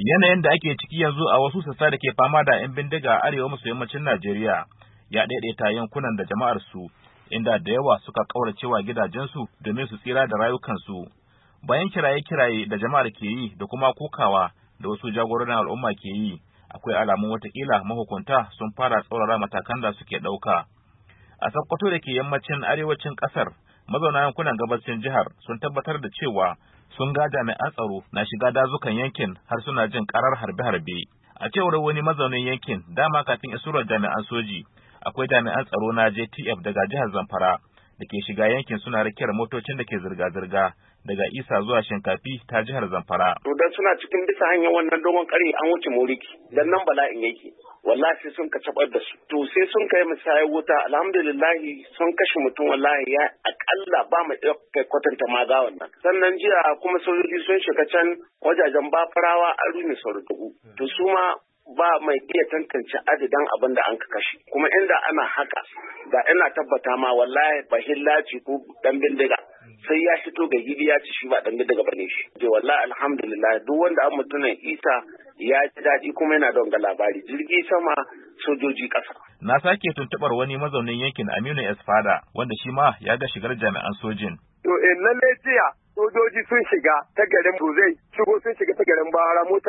Yanayin da ake ciki yanzu a wasu sassa da ke fama da 'yan bindiga a arewa maso yammacin Najeriya ya daidaita yankunan da jama'ar su, inda da yawa suka kauracewa gidajensu domin su tsira da rayukansu. Bayan kiraye-kiraye da jama'ar ke yi da kuma kokawa da wasu jagororin al'umma ke yi, akwai alamun watakila mahukunta sun fara tsaurara matakan da suke ɗauka. A Sokoto da ke yammacin arewacin ƙasar, mazauna yankunan gabashin jihar sun tabbatar da cewa sun ga jami'an tsaro na shiga dazukan yankin har suna jin karar harbe-harbe. A cewar wani mazaunin yankin, dama kafin isuwar jami'an soji, akwai jami'an tsaro na JTF daga jihar Zamfara da ke shiga yankin suna rakiyar motocin da ke zirga-zirga daga Isa zuwa Shinkafi ta jihar Zamfara. To dan suna cikin bisa hanyar wannan dogon kare an wuce Moriki, dan nan bala'in yake. Wallahi sai sun kacabar da su. To sai sun kai musayar wuta, alhamdulillah sun kashe mutum wallahi ya akalla ba mu kai kwatanta ma ga wannan. Sannan jiya kuma sojoji sun shiga can wajajen Bafarawa an rune Saurudugu. To su ma ba mai iya tantance adadin abin da an ka kashe. Kuma inda ana haka, da ina tabbata ma wallahi bahillaci ko dan bindiga. Sai ya fito ga gidi ya ci shi ba dan bindiga bane shi. Je wallahi alhamdulillah duk wanda an mutunan Isa ya ji daɗi kuma yana don ga labari jirgi sama sojoji ƙasa. Na sake tuntuɓar wani mazaunin yankin Aminu Esfada wanda shi ma ya ga shigar jami'an sojin. To lalle jiya sojoji sun shiga ta garin Buzai, sun shiga ta garin Bahara mota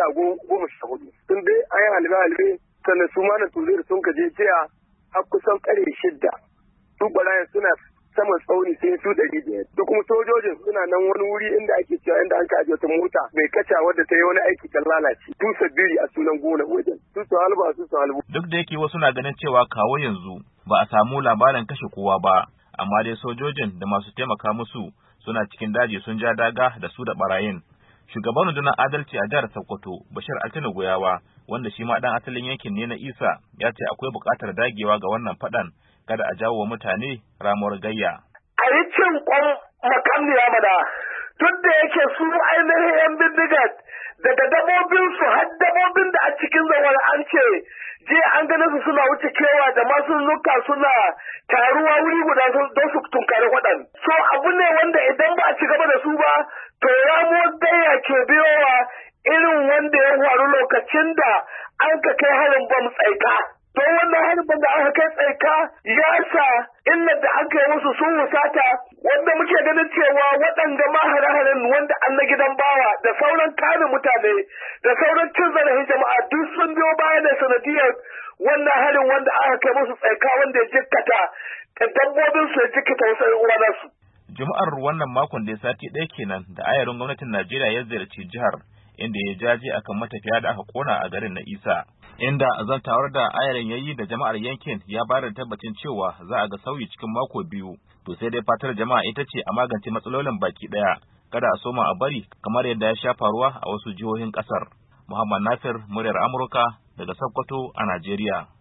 14. Sun dai an yi halbe-halbe sannan su ma na Tuzuri sun kaje jiya har kusan ƙarfe 6. Su barayin suna saman tsauni sai su 500. Duk kuma sojojin suna nan wani wuri inda ake cewa inda an kaje wata mota mai kaca wadda ta yi wani aiki kan lalace. Tu sabiri a sunan gona wajen. Su halbu. Duk da yake wasu na ganin cewa kawo yanzu ba a samu labarin kashe kowa ba, amma dai sojojin da masu taimaka musu suna cikin daji sun ja daga da su da barayin. Shugaban rundunar adalci a jihar Sokoto, Bashir Altine Goyawa, wanda shi ma dan asalin yankin ne na Isa, ya ce akwai buƙatar dagewa ga wannan faɗan kada a jawo wa mutane ramuwar gayya. A yi cin kwan makamniya mana, tun da yake su ainihin 'yan bindigar daga dabobinsu har dabobin da a cikin zawar an ce je an ganin su suna wuce kewa da masu nuka suna taruwa wuri guda don su tunkari waɗan. So abu ne wanda idan ba a ci gaba da su ba, to ramuwar gayya ke biyowa irin wanda ya faru lokacin da an ka kai harin bam tsaika. Don wannan harbin da aka kai tsaika ya sa illar da aka yi musu sun wusata, wanda muke ganin cewa waɗanda mahare-haren wanda an na gidan bawa da sauran kare mutane da sauran cin zarafin jama'a duk sun biyo baya da sanadiyar wannan harin wanda aka kai musu tsaika wanda ya jikkata da dabbobin su ya jikkata wasu uwa su. Juma'ar wannan makon da ya sati ɗaya kenan da ayarin gwamnatin Najeriya ya ziyarci jihar, inda ya jaje akan matafiya da aka kona a garin na Isa. Inda zantawar da ayarin yayi da jama'ar yankin ya bayar da tabbacin cewa za a ga sauyi cikin mako 2. To sai dai fatar jama'a ita ce a magance matsalolin baki daya, kada a soma a bari kamar yadda ya sha faruwa a wasu jihohin kasar. Muhammad Nasir, muryar Amurka daga Sokoto a Najeriya.